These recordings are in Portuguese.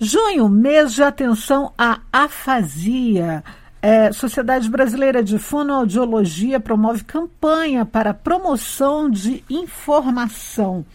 Junho, mês de atenção à afasia. Sociedade Brasileira de Fonoaudiologia promove campanha para promoção de informação.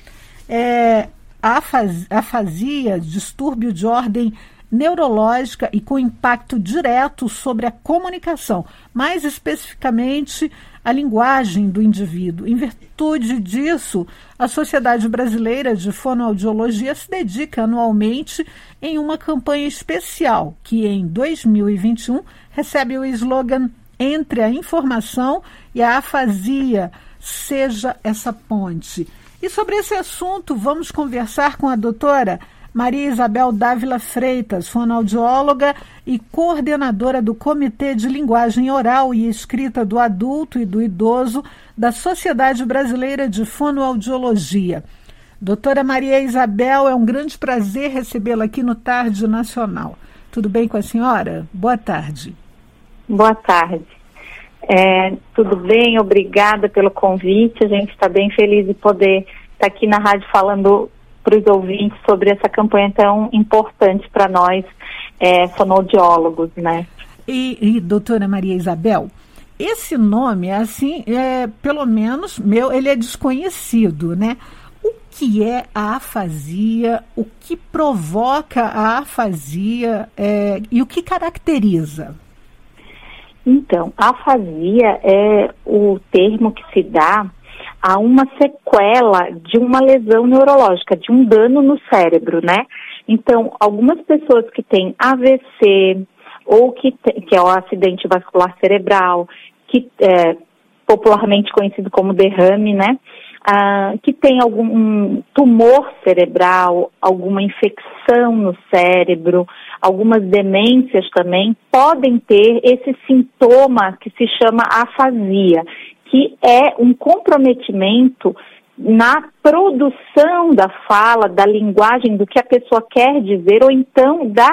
A afasia, distúrbio de ordem neurológica e com impacto direto sobre a comunicação, mais especificamente a linguagem do indivíduo. Em virtude disso, a Sociedade Brasileira de Fonoaudiologia se dedica anualmente em uma campanha especial que, em 2021, recebe o slogan "Entre a informação e a afasia, seja essa ponte". E sobre esse assunto, vamos conversar com a doutora Maria Isabel Dávila Freitas, fonoaudióloga e coordenadora do Comitê de Linguagem Oral e Escrita do Adulto e do Idoso da Sociedade Brasileira de Fonoaudiologia. Doutora Maria Isabel, é um grande prazer recebê-la aqui no Tarde Nacional. Tudo bem com a senhora? Boa tarde. Boa tarde. Tudo bem, obrigada pelo convite. A gente está bem feliz de poder estar aqui na rádio falando para os ouvintes sobre essa campanha tão importante para nós, fonoaudiólogos, né? E doutora Maria Isabel, esse nome, assim, pelo menos ele é desconhecido, né? O que é a afasia, o que provoca a afasia e o que caracteriza? Então, afasia é o termo que se dá a uma sequela de uma lesão neurológica, de um dano no cérebro, né? Então, algumas pessoas que têm AVC, ou que é o acidente vascular cerebral, que é popularmente conhecido como derrame, né? Que tem algum tumor cerebral, alguma infecção no cérebro, algumas demências também, podem ter esse sintoma que se chama afasia, que é um comprometimento na produção da fala, da linguagem, do que a pessoa quer dizer, ou então da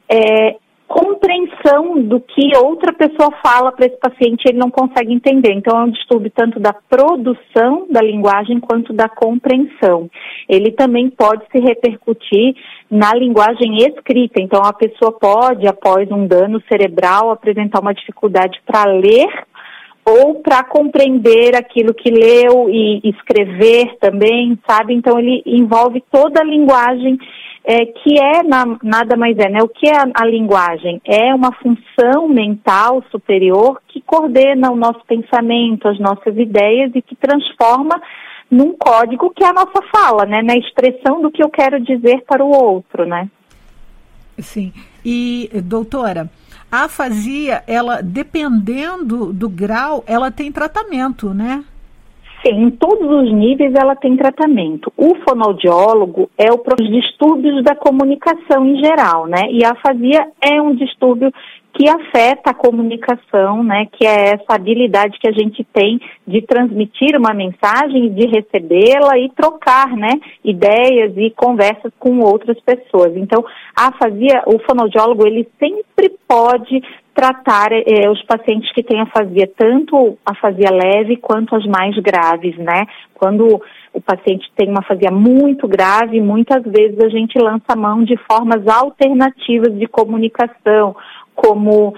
compreensão do que outra pessoa fala para esse paciente, ele não consegue entender. Então, é um distúrbio tanto da produção da linguagem quanto da compreensão. Ele também pode se repercutir na linguagem escrita. Então, a pessoa pode, após um dano cerebral, apresentar uma dificuldade para ler ou para compreender aquilo que leu e escrever também, sabe? Então, ele envolve toda a linguagem, que nada mais né? O que é a linguagem? É uma função mental superior que coordena o nosso pensamento, as nossas ideias e que transforma num código que é a nossa fala, né? Na expressão do que eu quero dizer para o outro, né? Sim. E, doutora, a afasia, ela, dependendo do grau, ela tem tratamento, né? Sim, em todos os níveis ela tem tratamento. O fonoaudiólogo é os distúrbios da comunicação em geral, né? E a afasia é um distúrbio que afeta a comunicação, né? Que é essa habilidade que a gente tem de transmitir uma mensagem, de recebê-la e trocar, né? Ideias e conversas com outras pessoas. Então, a afasia, o fonoaudiólogo, ele sempre pode tratar os pacientes que têm afasia, tanto afasia leve quanto as mais graves, né? Quando o paciente tem uma afasia muito grave, muitas vezes a gente lança mão de formas alternativas de comunicação, como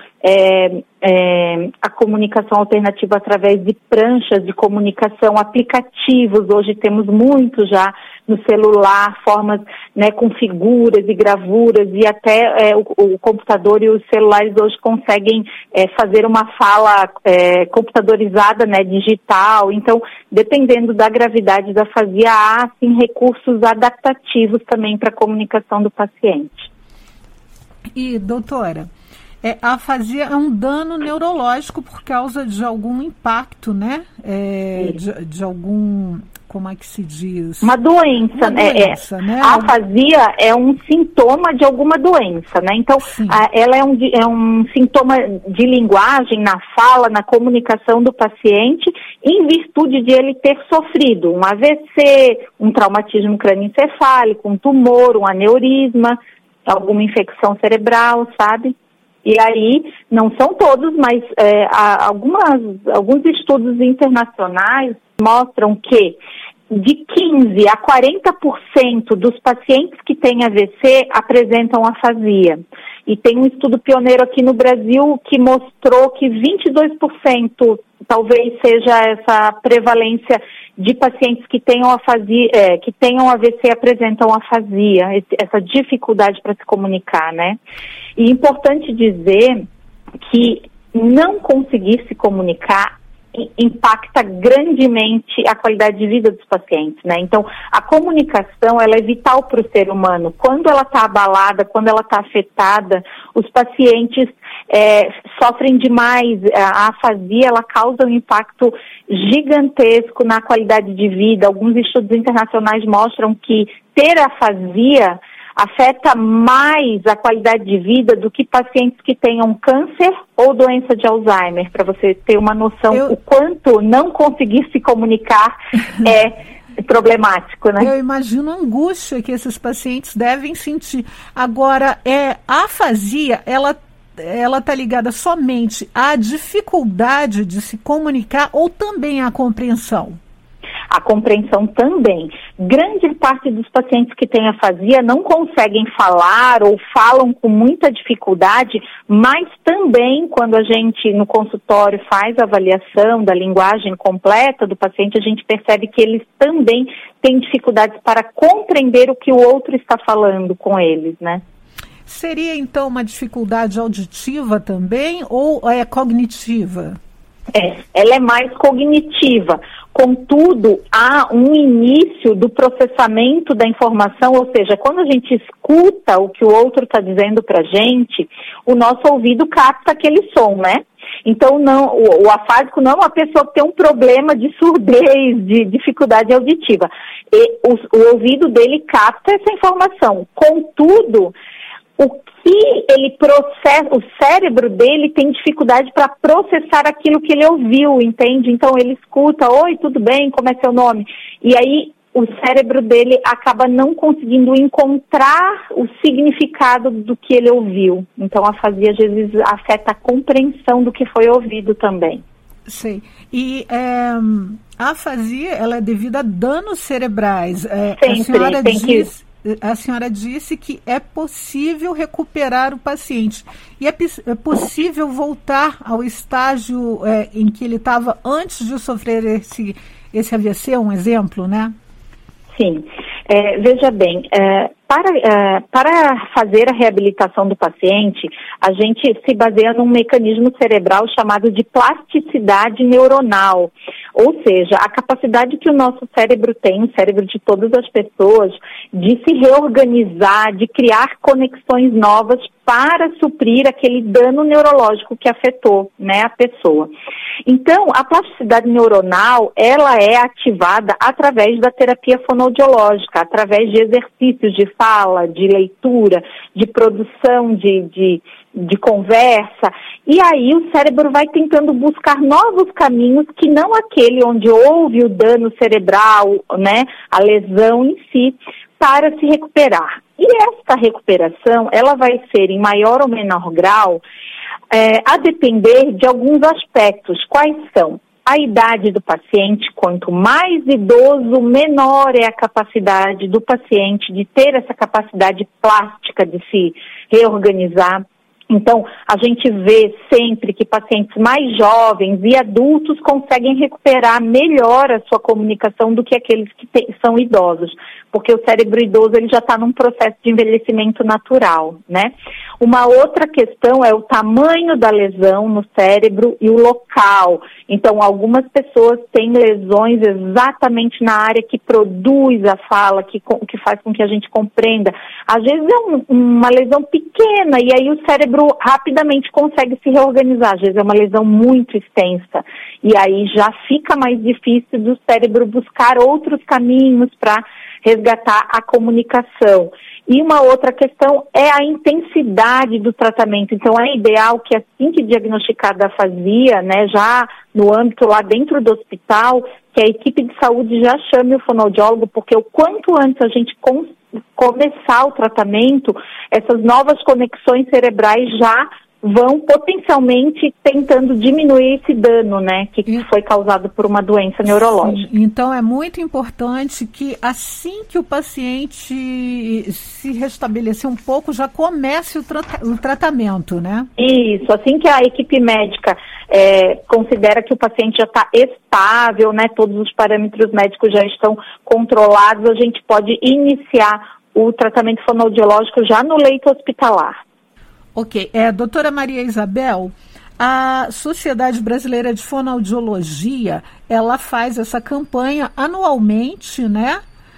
a comunicação alternativa através de pranchas de comunicação, aplicativos. Hoje temos muito já no celular, formas, né, com figuras e gravuras, e até o computador e os celulares hoje conseguem fazer uma fala computadorizada, né, digital. Então, dependendo da gravidade da afasia, há sim recursos adaptativos também para a comunicação do paciente. E, doutora, a afasia é um dano neurológico por causa de algum impacto, né? De algum, como é que se diz? Uma doença, né? A afasia é um sintoma de alguma doença, né? Então, ela é um sintoma de linguagem, na fala, na comunicação do paciente, em virtude de ele ter sofrido um AVC, um traumatismo crânioencefálico, um tumor, um aneurisma, alguma infecção cerebral, sabe? E aí, não são todos, mas alguns estudos internacionais mostram que de 15% a 40% dos pacientes que têm AVC apresentam afasia. E tem um estudo pioneiro aqui no Brasil que mostrou que 22% talvez seja essa prevalência de pacientes que tenham afasia, que tenham AVC apresentam afasia, essa dificuldade para se comunicar, né? E importante dizer que não conseguir se comunicar impacta grandemente a qualidade de vida dos pacientes, né? Então, a comunicação, ela é vital para o ser humano. Quando ela está abalada, quando ela está afetada, os pacientes sofrem demais. A afasia, ela causa um impacto gigantesco na qualidade de vida. Alguns estudos internacionais mostram que ter afasia afeta mais a qualidade de vida do que pacientes que tenham câncer ou doença de Alzheimer, para você ter uma noção o quanto não conseguir se comunicar é problemático, né? Eu imagino a angústia que esses pacientes devem sentir. Agora, a afasia, ela está ligada somente à dificuldade de se comunicar ou também à compreensão? A compreensão também. Grande parte dos pacientes que têm afasia não conseguem falar ou falam com muita dificuldade, mas também quando a gente no consultório faz a avaliação da linguagem completa do paciente, a gente percebe que eles também têm dificuldades para compreender o que o outro está falando com eles, né? Seria então uma dificuldade auditiva também ou é cognitiva? Ela é mais cognitiva. Contudo, há um início do processamento da informação, ou seja, quando a gente escuta o que o outro está dizendo para a gente, o nosso ouvido capta aquele som, né? Então, o afásico não é uma pessoa que tem um problema de surdez, de dificuldade auditiva. O ouvido dele capta essa informação. Contudo, o que ele processa, o cérebro dele tem dificuldade para processar aquilo que ele ouviu, entende? Então ele escuta, oi, tudo bem, como é seu nome? E aí o cérebro dele acaba não conseguindo encontrar o significado do que ele ouviu. Então a afasia às vezes afeta a compreensão do que foi ouvido também. Sim. E a afasia, ela é devido a danos cerebrais. Sempre, A senhora disse que é possível recuperar o paciente. E é possível voltar ao estágio em que ele estava antes de sofrer esse AVC, um exemplo, né? Sim. Veja bem, para fazer a reabilitação do paciente, a gente se baseia num mecanismo cerebral chamado de plasticidade neuronal. Ou seja, a capacidade que o nosso cérebro tem, o cérebro de todas as pessoas, de se reorganizar, de criar conexões novas para suprir aquele dano neurológico que afetou, né, a pessoa. Então, a plasticidade neuronal, ela é ativada através da terapia fonoaudiológica, através de exercícios de fala, de leitura, de produção de conversa, e aí o cérebro vai tentando buscar novos caminhos que não aquele onde houve o dano cerebral, né, a lesão em si, para se recuperar. E essa recuperação, ela vai ser em maior ou menor grau, a depender de alguns aspectos. Quais são? A idade do paciente, quanto mais idoso, menor é a capacidade do paciente de ter essa capacidade plástica de se reorganizar. Então, a gente vê sempre que pacientes mais jovens e adultos conseguem recuperar melhor a sua comunicação do que aqueles que são idosos, porque o cérebro idoso ele já está num processo de envelhecimento natural, né? Uma outra questão é o tamanho da lesão no cérebro e o local. Então, algumas pessoas têm lesões exatamente na área que produz a fala, que faz com que a gente compreenda. Às vezes é uma lesão pequena e aí o cérebro rapidamente consegue se reorganizar. Às vezes é uma lesão muito extensa e aí já fica mais difícil do cérebro buscar outros caminhos para resgatar a comunicação. E uma outra questão é a intensidade do tratamento. Então, é ideal que assim que diagnosticada a afasia, né, já no âmbito lá dentro do hospital, que a equipe de saúde já chame o fonoaudiólogo, porque o quanto antes a gente começar o tratamento, essas novas conexões cerebrais já vão potencialmente tentando diminuir esse dano, né, que foi causado por uma doença neurológica. Sim, então é muito importante que assim que o paciente se restabelecer um pouco, já comece o tratamento, né? Isso, assim que a equipe médica considera que o paciente já está estável, né, todos os parâmetros médicos já estão controlados, a gente pode iniciar o tratamento fonoaudiológico já no leito hospitalar. Ok. Doutora Maria Isabel, a Sociedade Brasileira de Fonoaudiologia, ela faz essa campanha anualmente, né?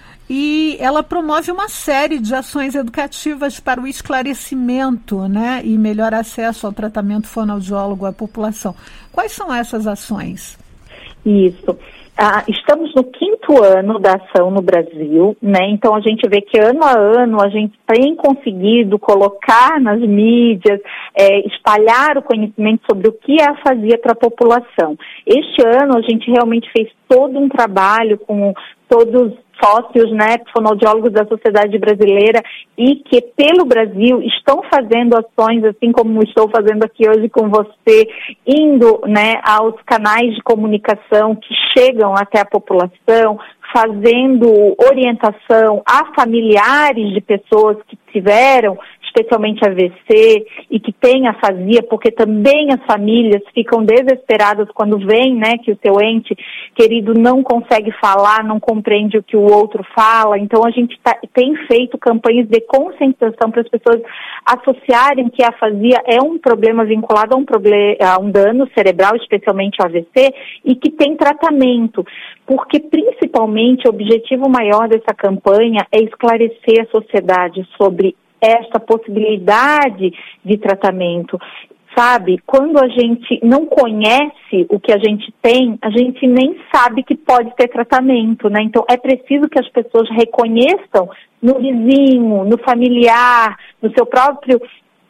E ela promove uma série de ações educativas para o esclarecimento, né? E melhor acesso ao tratamento fonoaudiólogo à população. Quais são essas ações? Isso. Estamos no 5º ano da ação no Brasil, né? Então a gente vê que ano a ano a gente tem conseguido colocar nas mídias, espalhar o conhecimento sobre o que é a afasia para a população. Este ano a gente realmente fez todo um trabalho com todos sócios, né, fonoaudiólogos da Sociedade Brasileira e que pelo Brasil estão fazendo ações, assim como estou fazendo aqui hoje com você, indo, né, aos canais de comunicação que chegam até a população, fazendo orientação a familiares de pessoas que tiveram, especialmente AVC, e que têm afasia, porque também as famílias ficam desesperadas quando veem, né, que o seu ente querido não consegue falar, não compreende o que o outro fala. Então a gente tem feito campanhas de conscientização para as pessoas associarem que a afasia é um problema vinculado a um dano cerebral, especialmente o AVC, e que tem tratamento. Porque, principalmente, o objetivo maior dessa campanha é esclarecer a sociedade sobre esta possibilidade de tratamento. Sabe, quando a gente não conhece o que a gente tem, a gente nem sabe que pode ter tratamento, né? Então, é preciso que as pessoas reconheçam no vizinho, no familiar, no seu próprio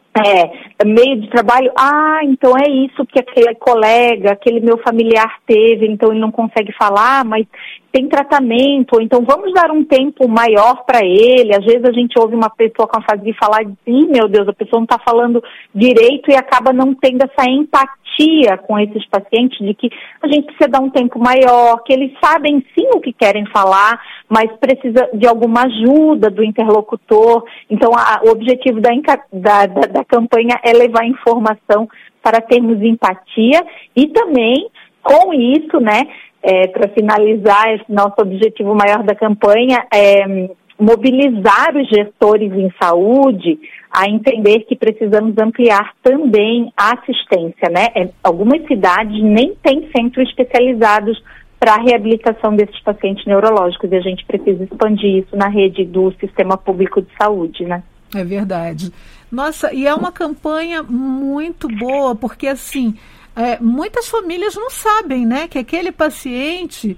meio de trabalho, então é isso que aquele colega, aquele meu familiar teve, então ele não consegue falar, mas tem tratamento, ou então vamos dar um tempo maior para ele. Às vezes a gente ouve uma pessoa com afasia falar, meu Deus, a pessoa não está falando direito e acaba não tendo essa empatia com esses pacientes de que a gente precisa dar um tempo maior, que eles sabem sim o que querem falar, mas precisa de alguma ajuda do interlocutor. Então o objetivo da campanha é levar informação para termos empatia e também com isso, né, para finalizar, esse nosso objetivo maior da campanha é mobilizar os gestores em saúde a entender que precisamos ampliar também a assistência, né? Algumas cidades nem têm centros especializados para a reabilitação desses pacientes neurológicos e a gente precisa expandir isso na rede do sistema público de saúde, né? É verdade. Nossa, e é uma campanha muito boa, porque assim, muitas famílias não sabem, né, que aquele paciente,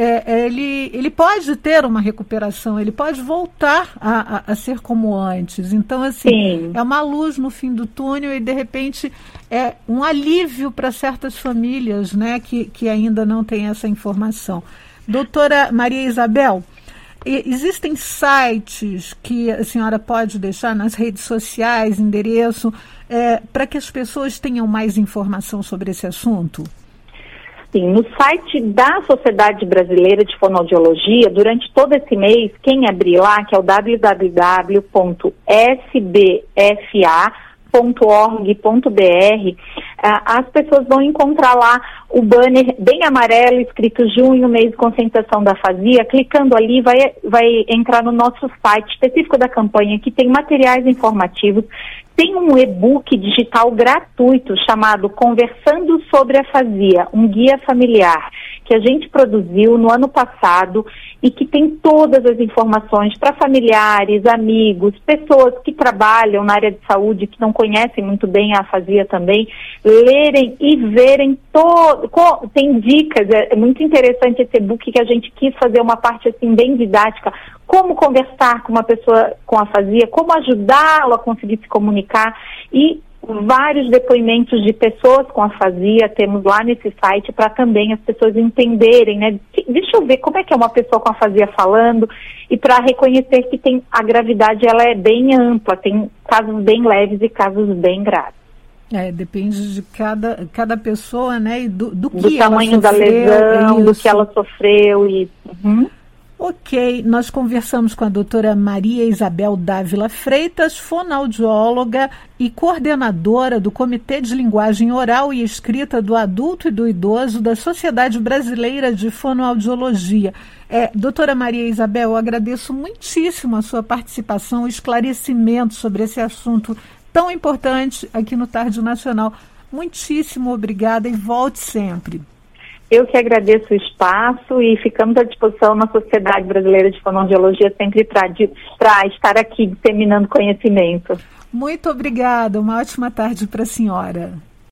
ele pode ter uma recuperação, ele pode voltar a ser como antes. Então, assim, sim, é uma luz no fim do túnel e, de repente, é um alívio para certas famílias, né, que ainda não têm essa informação. Doutora Maria Isabel, existem sites que a senhora pode deixar nas redes sociais, endereço, para que as pessoas tenham mais informação sobre esse assunto? Sim, no site da Sociedade Brasileira de Fonoaudiologia, durante todo esse mês, quem abrir lá, que é o www.sbfa.org.br, as pessoas vão encontrar lá o banner bem amarelo, escrito junho, mês de conscientização da afasia. Clicando ali, vai entrar no nosso site específico da campanha, que tem materiais informativos. Tem um e-book digital gratuito chamado Conversando sobre a Afasia, um guia familiar, que a gente produziu no ano passado e que tem todas as informações para familiares, amigos, pessoas que trabalham na área de saúde, que não conhecem muito bem a afasia também, lerem e verem tem dicas. É muito interessante esse e-book, que a gente quis fazer uma parte assim bem didática, como conversar com uma pessoa com afasia, como ajudá-lo a conseguir se comunicar, e vários depoimentos de pessoas com afasia temos lá nesse site para também as pessoas entenderem, né? Deixa eu ver como é que é uma pessoa com afasia falando, e para reconhecer que a gravidade ela é bem ampla, tem casos bem leves e casos bem graves. Depende de cada pessoa, né? E do que tamanho ela sofreu, da lesão, do que ela sofreu. Ok, nós conversamos com a doutora Maria Isabel Dávila Freitas, fonoaudióloga e coordenadora do Comitê de Linguagem Oral e Escrita do Adulto e do Idoso da Sociedade Brasileira de Fonoaudiologia. Doutora Maria Isabel, eu agradeço muitíssimo a sua participação e esclarecimento sobre esse assunto tão importante aqui no Tarde Nacional. Muitíssimo obrigada e volte sempre. Eu que agradeço o espaço e ficamos à disposição na Sociedade Brasileira de Fonoaudiologia sempre para estar aqui disseminando conhecimento. Muito obrigada, uma ótima tarde para a senhora.